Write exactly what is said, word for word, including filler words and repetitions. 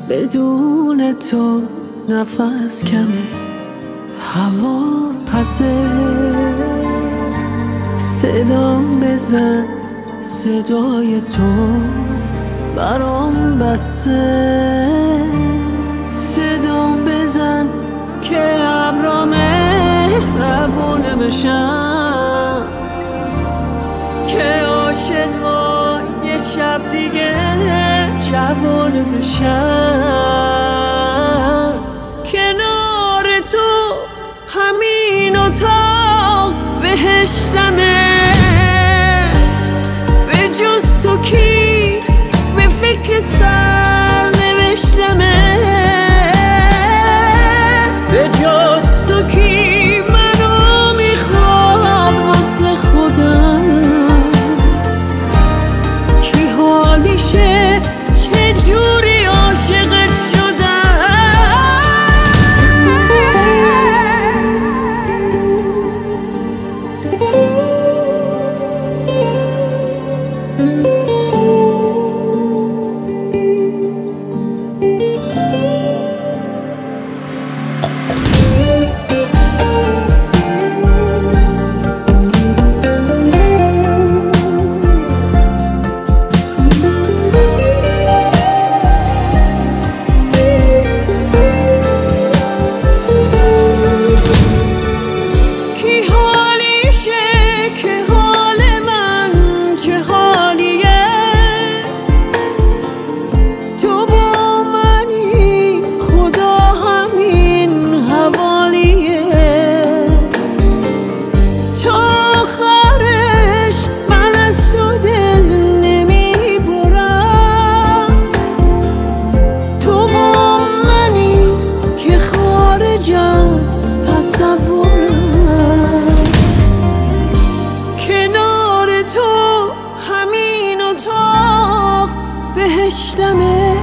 بدون تو نفس کمه، هوا پسه. صدام بزن، صدای تو برام بسه. صدام بزن که ابرا مهربونه بشم، که عاشقا یه شب دیگه جوانه بشم. کنار تو همین اتاق بهشتمه، به جز تو کی به فکر سر نوشتمه، به جز تو کی منو میخواد واسه خودم، کی حالیشه چجوری عاشقت شدم. کنار تو همین اتاق بهشتمه.